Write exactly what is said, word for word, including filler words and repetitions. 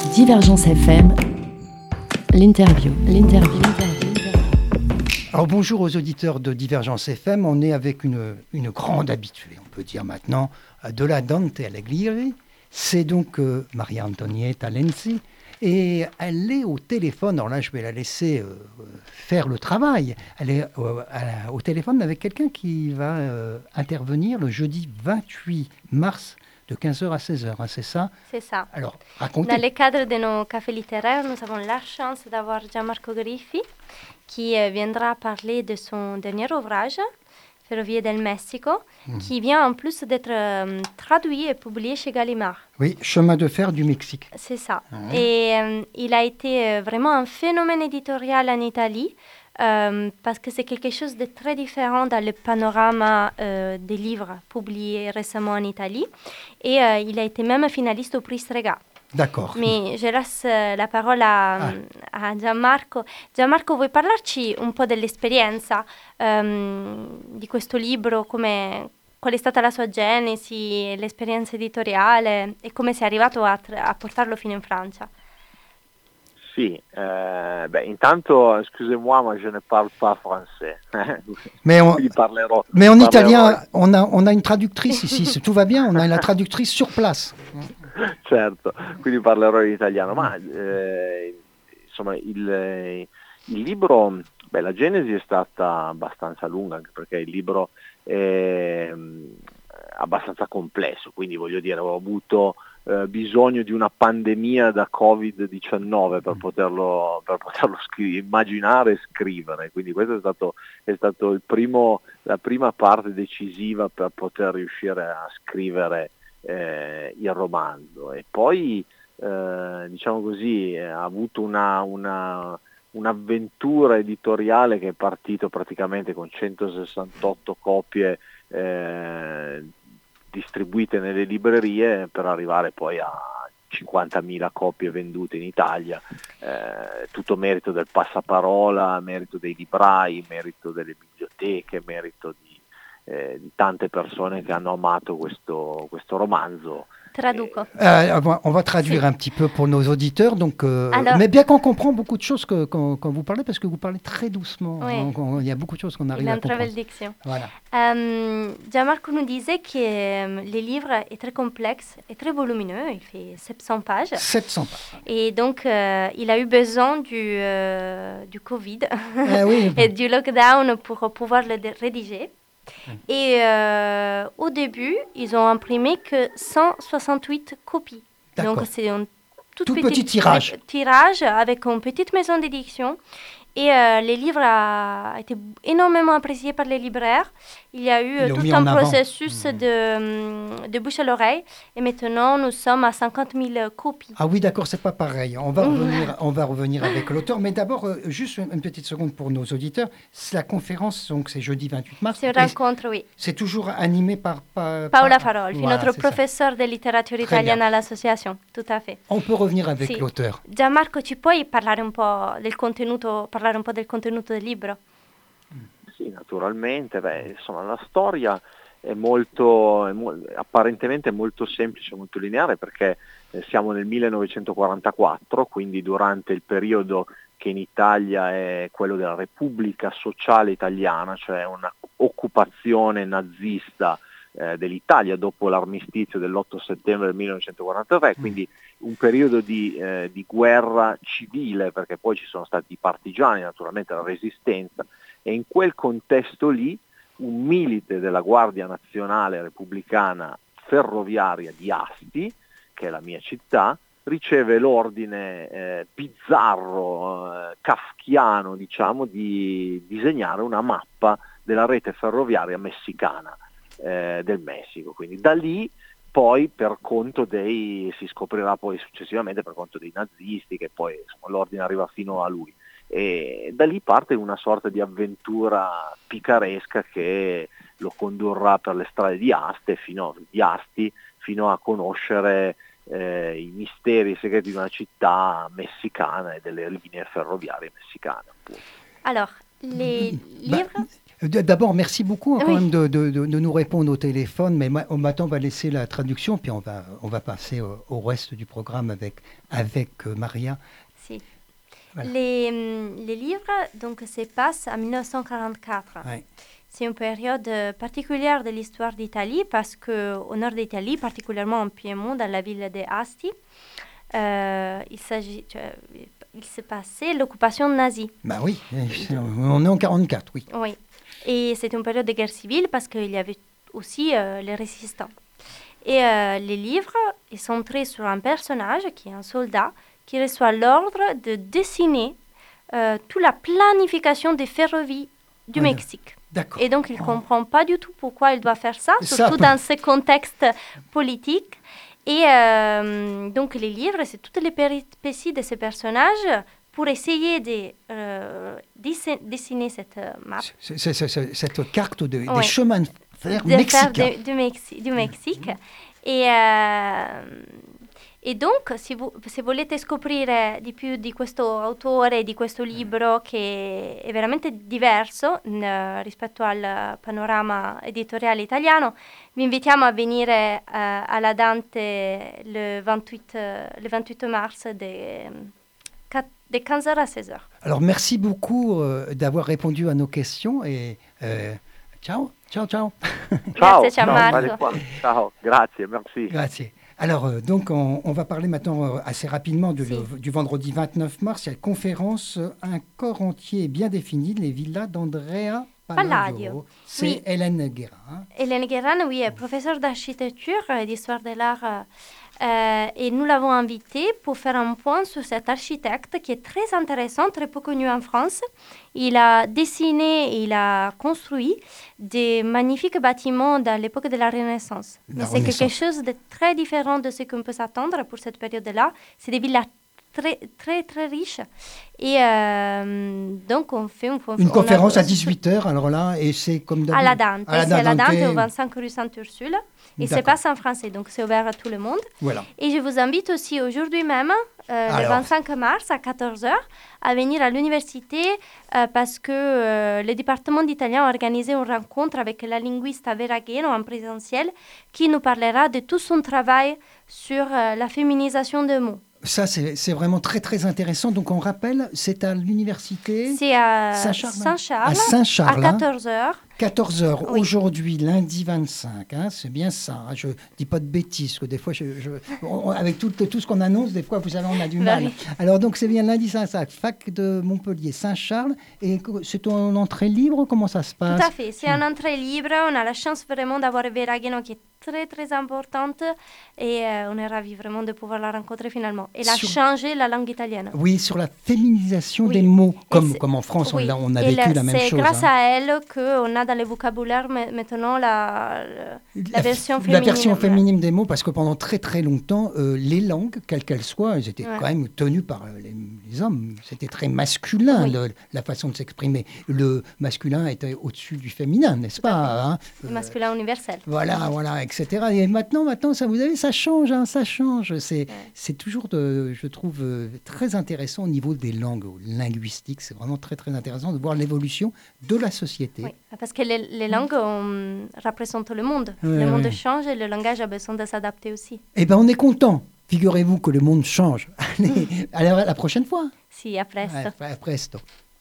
Divergence F M, l'interview, l'interview. Alors bonjour aux auditeurs de Divergence F M, on est avec une, une grande habituée, on peut dire maintenant, de la Dante Alighieri. C'est donc euh, Maria Antonietta Lenzi et elle est au téléphone, alors là je vais la laisser euh, faire le travail, elle est euh, à, au téléphone avec quelqu'un qui va euh, intervenir le jeudi vingt-huit mars de quinze heures à seize heures, hein, c'est ça? C'est ça. Alors, racontez. Dans le cadre de nos cafés littéraires, nous avons la chance d'avoir Gianmarco Griffi qui euh, viendra parler de son dernier ouvrage, Ferrovie del Mexico, mmh. qui vient en plus d'être euh, traduit et publié chez Gallimard. Oui, Chemin de fer du Mexique. C'est ça. Mmh. Et euh, il a été euh, vraiment un phénomène éditorial en Italie. Euh, parce que c'est quelque chose de très différent dans le panorama euh, des livres publiés récemment en Italie. Et euh, il a été même finaliste au prix Strega. D'accord. Mais je laisse la parola a, ah. a Gianmarco. Gianmarco, vuoi parlarci un po' dell'esperienza um, di questo libro, come, qual è stata la sua genesi, l'esperienza editoriale e come sei arrivato a, a portarlo fino in Francia? Sì, euh, ben, intanto, excusez-moi, ma je ne parle pas français. Mais, on, parlerò, mais en parlerò. italien, on a, on a une traductrice ici, tout va bien, on a la traductrice sur place. Certo, quindi parlerò in italiano, ma eh, insomma il, il libro, beh, la genesi è stata abbastanza lunga, anche perché il libro è abbastanza complesso, quindi voglio dire, ho avuto Eh, bisogno di una pandemia da covid diciannove per poterlo, per poterlo scri- immaginare e scrivere, quindi questo è stato, è stato il primo, la prima parte decisiva per poter riuscire a scrivere eh, il romanzo. E poi eh, diciamo così ha avuto una, una, un'avventura editoriale che è partito praticamente con centosessantotto copie eh, distribuite nelle librerie per arrivare poi a cinquantamila copie vendute in Italia, eh, tutto merito del passaparola, merito dei librai, merito delle biblioteche, merito di, eh, di tante persone che hanno amato questo, questo romanzo. Traduco. Euh, on va traduire si. un petit peu pour nos auditeurs, donc, euh, Alors, mais bien qu'on comprend beaucoup de choses que, quand, quand vous parlez, parce que vous parlez très doucement. Oui. Donc, on, il y a beaucoup de choses qu'on arrive à comprendre. Diction. Voilà. Um, Gianmarco nous disait que um, le livre est très complexe et très volumineux, il fait sept cents pages. sept cents pages. Et donc, euh, il a eu besoin du, euh, du Covid eh oui. et du lockdown pour pouvoir le dé- rédiger. Et euh, au début, ils ont imprimé que cent soixante-huit copies. D'accord. Donc c'est un tout, tout petit, petit tirage. tirage avec une petite maison d'édition. Et euh, le livre a été énormément apprécié par les libraires. Il y a eu euh, tout un processus mmh. de, de bouche à l'oreille. Et maintenant, nous sommes à cinquante mille copies. Ah oui, d'accord, c'est pas pareil. On va revenir, on va revenir avec l'auteur. Mais d'abord, euh, juste une, une petite seconde pour nos auditeurs. C'est la conférence, donc c'est jeudi vingt-huit mars. C'est une rencontre, oui. C'est toujours animé par... par Paola par, Farolfi, voilà, notre professeur ça. de littérature italienne à l'association. Tout à fait. On peut revenir avec sì. l'auteur. Gianmarco, ci puoi parlare un po' del contenuto, parlare un po' del contenuto del libro? Sì, naturalmente. Beh, insomma, la storia è molto, è mo- apparentemente molto semplice, molto lineare, perché eh, siamo nel millenovecentoquarantaquattro, quindi durante il periodo che in Italia è quello della Repubblica Sociale Italiana, cioè una occupazione nazista eh, dell'Italia dopo l'armistizio dell'otto settembre del millenovecentoquarantatré, quindi un periodo di, eh, di guerra civile, perché poi ci sono stati i partigiani, naturalmente la resistenza, e in quel contesto lì un milite della Guardia Nazionale Repubblicana Ferroviaria di Asti, che è la mia città, riceve l'ordine eh, bizzarro, eh, kafkiano, diciamo, di disegnare una mappa della rete ferroviaria messicana eh, del Messico. Quindi da lì poi per conto dei, si scoprirà poi successivamente per conto dei nazisti, che poi insomma, l'ordine arriva fino a lui. E da lì parte una sorta di avventura picaresca che lo condurrà per le strade di Asti fino, di Asti, fino a conoscere eh, i misteri e i segreti di una città messicana e delle linee ferroviarie messicane. Appunto. Alors, les livres... D'abord, merci beaucoup hein, quand Oui. même de, de- de- de nous répondre au téléphone. Mais ma- maintenant, on va laisser la traduction, puis on va, on va passer au, au reste du programme avec, avec euh, Maria. Si. Voilà. Les, hum, les livres donc, se passent en dix-neuf cent quarante-quatre. Ouais. C'est une période euh, particulière de l'histoire d'Italie parce qu'au nord d'Italie, particulièrement en Piémont, dans la ville de Asti, euh, il, s'agit, tu vois, il s'est passé l'occupation nazie. Bah oui, on est en quarante-quatre, oui. Oui. Et c'était une période de guerre civile parce qu'il y avait aussi euh, les résistants. Et euh, les livres ils sont centrés sur un personnage qui est un soldat qui reçoit l'ordre de dessiner euh, toute la planification des ferrovies du Oui, Mexique. D'accord. Et donc, il ne Oh. comprend pas du tout pourquoi il doit faire ça, Ça surtout peut- dans ce contexte politique. Et euh, donc, les livres, c'est toutes les péripéties de ces personnages pour essayer de euh, dessiner, dessiner cette euh, map. C'est- c'est- c'est- c'est- cette carte de- des Ouais. chemins de fer de faire mexicains. de- du, Mexi- du Mexique. E, eh, e donc, se, vo- se volete scoprire di più di questo autore, di questo libro che è veramente diverso n- rispetto al panorama editoriale italiano, vi invitiamo a venire eh, alla Dante le vingt-huit, eh, le vingt-huit mars de, quat- de quinze heures à seize heures. Alors, merci beaucoup euh, d'avoir répondu à nos questions et euh, ciao, ciao, ciao. Ciao, Grazie, ciao, Marco. vale qua. Ciao, grazie, merci. Grazie. Alors, euh, donc, on, on va parler maintenant euh, assez rapidement de Si. le- du vendredi vingt-neuf mars. Il y a une conférence, euh, un corps entier bien défini, les villas d'Andrea Palladio. Palladio. C'est Oui. Hélène Guérin. hein. Hélène Guérin, oui, est professeure d'architecture et d'histoire de l'art. euh, euh, et nous l'avons invitée pour faire un point sur cet architecte qui est très intéressant, très peu connu en France. Il a dessiné et il a construit des magnifiques bâtiments dans l'époque de la Renaissance. La Mais c'est quelque Renaissance. chose de très différent de ce qu'on peut s'attendre pour cette période-là. C'est des villas très, très, très riches. Et euh, donc, on fait une, conf- Une on a- conférence à dix-huit heures, alors là, et c'est comme à la Dante. À la C'est à la Dante, Dante. au vingt-cinq rue Sainte-Ursule. Et c'est D'accord. pas en français, donc c'est ouvert à tout le monde. Voilà. Et je vous invite aussi aujourd'hui même, euh, le Alors. vingt-cinq mars à quatorze heures, à venir à l'université euh, parce que euh, le département d'italien a organisé une rencontre avec la linguiste Vera Gheno en présentiel qui nous parlera de tout son travail sur euh, la féminisation des mots. Ça, c'est c'est vraiment très, très intéressant. Donc, on rappelle, c'est à l'université C'est à Saint-Charles. Saint-Charles, À Saint-Charles, à hein. quatorze heures. quatorze heures, Oui. aujourd'hui, lundi vingt-cinq, hein, c'est bien ça. hein, je dis pas de bêtises, parce que des fois, je, je- on- avec tout, tout ce qu'on annonce, des fois, vous savez, on a du Bah mal. oui. Alors, donc, c'est bien lundi vingt-cinq, fac de Montpellier, Saint-Charles. Et co- c'est en entrée libre, comment ça se passe? Tout à fait, c'est une entrée libre. On a la chance vraiment d'avoir Vera Gheno qui est très très importante et euh, on est ravis vraiment de pouvoir la rencontrer finalement. Elle a Sur- changé la langue italienne. Oui, sur la féminisation Oui. des mots, Et comme, c'est- comme en France, on, Oui. l'a- on a Et vécu là, la même c'est chose. grâce hein. à elle qu'on a dans le vocabulaire ma- maintenant la, la, la version la féminine. version féminine des mots, parce que pendant très très longtemps, euh, les langues, quelles qu'elles soient, elles étaient Ouais. quand même tenues par euh, les, les hommes. C'était très masculin, Oui. le- la façon de s'exprimer. Le masculin était au-dessus du féminin, n'est-ce Tout à pas hein Le Euh, masculin universel. Voilà, voilà, et cetera. Et maintenant, maintenant, ça, vous savez, ça change, hein, ça change. C'est, c'est toujours, de, je trouve, euh, très intéressant au niveau des langues linguistiques. C'est vraiment très, très intéressant de voir l'évolution de la société. Oui, parce que les, les langues on, représentent le monde. Ouais, le monde ouais. change et le langage a besoin de s'adapter aussi. Eh bien, on est content. Figurez-vous que le monde change. Allez, à la, à la prochaine fois. Si, à presto. Ouais, à presto.